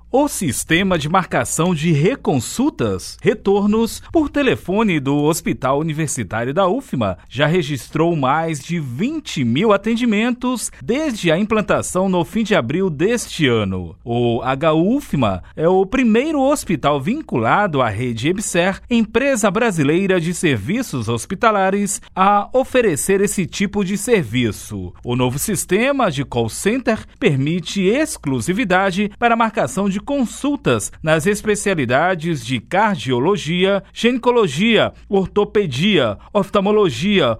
O sistema de marcação de reconsultas, retornos por telefone do Hospital Universitário da UFMA já registrou mais de 20 mil atendimentos desde a implantação no fim de abril deste ano. O HUFMA é o primeiro hospital vinculado à rede EBSER, empresa brasileira de serviços hospitalares, a oferecer esse tipo de serviço. O novo sistema de call center permite exclusividade para marcação de consultas nas especialidades de cardiologia, ginecologia, ortopedia, oftalmologia,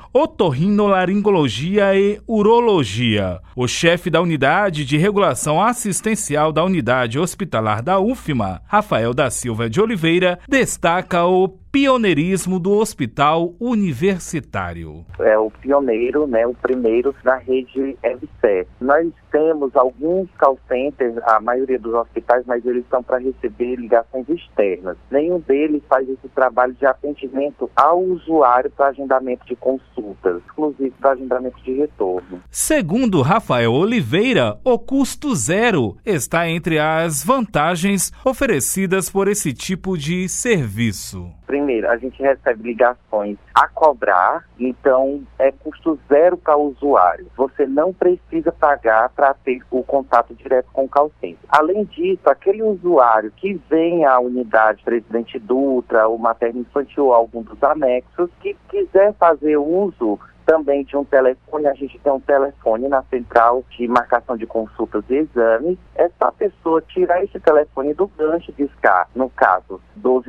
otorrinolaringologia e urologia. O chefe da Unidade de Regulação Assistencial da Unidade Hospitalar da UFMA, Rafael da Silva de Oliveira, destaca o pioneirismo do hospital universitário. É o pioneiro, o primeiro na rede EBSER. Nós temos alguns call centers, a maioria dos hospitais, mas eles são para receber ligações externas. Nenhum deles faz esse trabalho de atendimento ao usuário para agendamento de consultas, inclusive para agendamento de retorno. Segundo Rafael Oliveira, o custo zero está entre as vantagens oferecidas por esse tipo de serviço. Primeiro, a gente recebe ligações a cobrar, então é custo zero para o usuário. Você não precisa pagar para ter o contato direto com o call center. Além disso, aquele usuário que vem à unidade Presidente Dutra, ou Materno Infantil, ou algum dos anexos, que quiser fazer uso também de um telefone, a gente tem um telefone na central de marcação de consultas e exames. É só a pessoa tirar esse telefone do gancho e discar, no caso,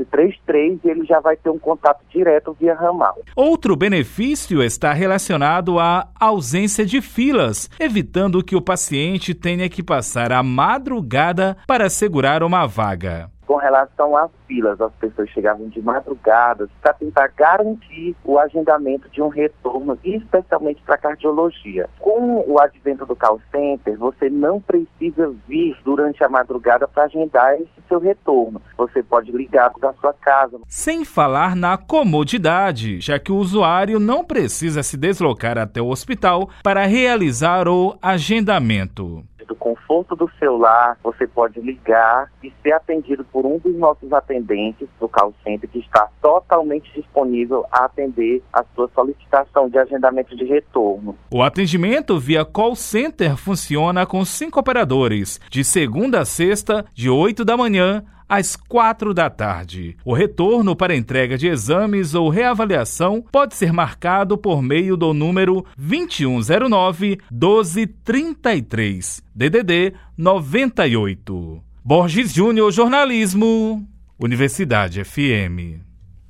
1233, e ele já vai ter um contato direto via ramal. Outro benefício está relacionado à ausência de filas, evitando que o paciente tenha que passar a madrugada para assegurar uma vaga. Com relação às filas, as pessoas chegavam de madrugada para tentar garantir o agendamento de um retorno, especialmente para cardiologia. Com o advento do call center, você não precisa vir durante a madrugada para agendar esse seu retorno. Você pode ligar da sua casa. Sem falar na comodidade, já que o usuário não precisa se deslocar até o hospital para realizar o agendamento. Do conforto do celular, você pode ligar e ser atendido por um dos nossos atendentes do call center, que está totalmente disponível a atender a sua solicitação de agendamento de retorno. O atendimento via call center funciona com 5 operadores, de segunda a sexta, de 8 da manhã às 4 da tarde. O retorno para entrega de exames ou reavaliação pode ser marcado por meio do número 2109-1233, DDD 98. Borges Júnior, Jornalismo, Universidade FM.